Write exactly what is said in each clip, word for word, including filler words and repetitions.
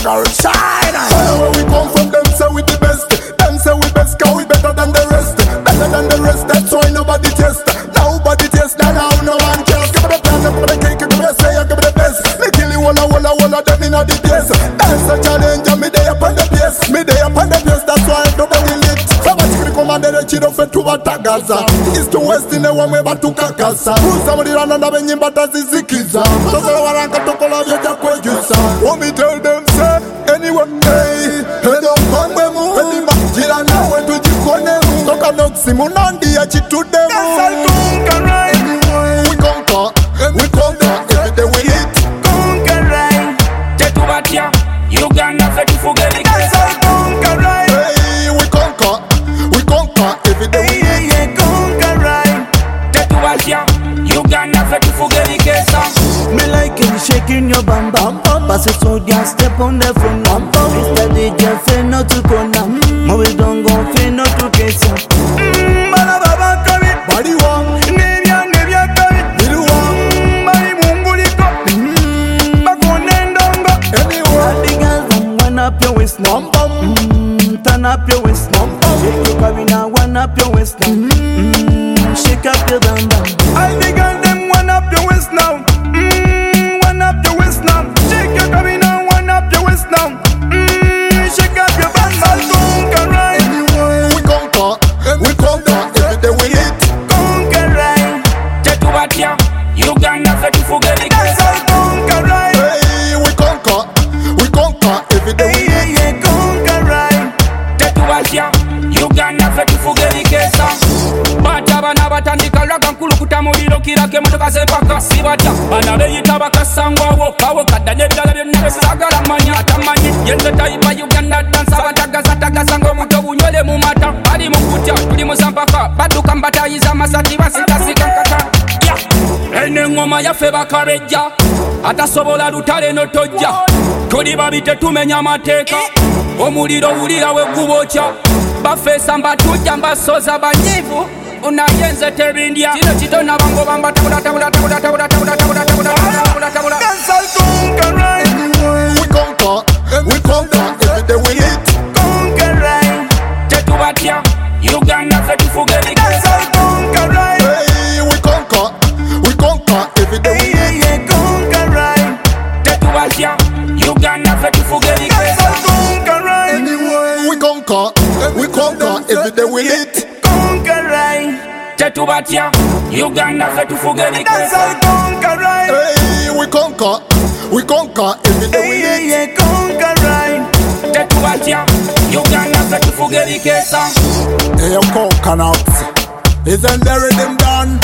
girl shine. Where we come from, them say we the best. Them say we best, cause we better than the rest. Better than the rest, that's why nobody test. Nobody test, now now no one cares. Give me the plan, give me the cake, give me the say, give me the best. Me kill you all, all, all of them in the place. That's a challenge, and me day up on the place. Me day up on the place, that's why nobody lit. So much we command the chido fe tu batagaza. East to west in the one way but to kakasa. Who's somebody run under benyin but as is zikiza. So say waranka to kola vya kwejusa. What me tell them say, anyone hey, hey don't come me mu. Any majira na we tu jikone mu. Toka noksi munandi ya chitu demu. Yes I conquer right. We conquer, we conquer every day we hit. Conquer right. Chetu batia, Uganda fe tu fugeli. Yes I conquer right. Hey we conquer, we conquer every day we hit. Yeah yeah conquer right. Chetu batia, Uganda fe tu fugeli kesa. Me like you shaking your bam bam. Pass it so just step on the phone. Mister D J say no to corner. Mo we don't go fe no to kesa. Mmm, bala baba come it. Body one, Nevia nevia come it. little one, Mmm, bali munguliko. Mmm, bakone ndongo. anywhere. All the girls them wind up your waist now. Bum bum, Mmm, turn up your waist now. Shake your body now, wind up your waist now. Mmm, shake up your bam bam. All the girls them wind up your waist now. Mmm, wind up your waist now. Shake your body now, wind up your waist now. Mmm, shake up your bam bam. Conquer right, we conquer, we conquer every day we hit. conquer right. Chetu batia, Uganda fe tu fugeli That's kesa. how conquer right. Hey, we conquer, we conquer every day we Yeah hit. yeah conquer right. Chetu batia, Uganda fe tu fugeli kesa. Bata bana batandika laga nkulu kutamuliro kirake motoka zempaka sibatya. Bana beyita bakasangwawo kawo kadanye ddala byonna besagala manya atamanyi. Yenze tayipa Uganda dansa batagaza tagaza ng'omuto bunywele mu mata. Bali mu kutya tuli muzampaka badduka mbatayiza masati basitasika nkata. Yeah. Ene ngoma yaffe bakabejja atasobola lutale notojja. Tuli babi tetumenya amateeka. Omuliro wulira we gubokya. Bafeesa mbatujja mbasoza banyivu. Unayenze tebindya. Kino kitona bango bamba tabula tabula tabula tabula tabula tabula tabula tabula tabula. That's how conquer right. We conquer, we conquer every day we hit. Conquer right. Chetu batia, Uganda fe tu fugeli That's kesa. how conquer right. Hey, we conquer, we conquer every day we Yeah hit. yeah conquer right. Chetu batia, Uganda fe tu fugeli That's kesa. how conquer right. We conquer, we conquer every day we hit. Conquer right. Chetu batia, Uganda fe tu fugeli That's kesa. how conquer right. Hey, we conquer, we conquer every day we Yeah hit. yeah conquer right. Chetu batia, Uganda fe tu fugeli kesa. Hey, your coconuts, isn't the rhythm done?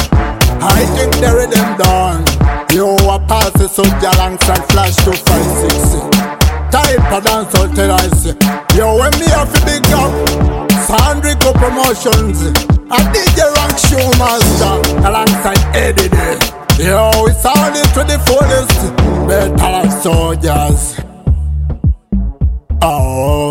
I think the rhythm done. You a pass the soldier alongside flash two five six. Type of dance all till I say. Yo, when me have to big up, Sandrico Promotions, a D J Rank Showmaster alongside Eddie Day. Yo, it's all into the fullest. Better soldiers. Oh.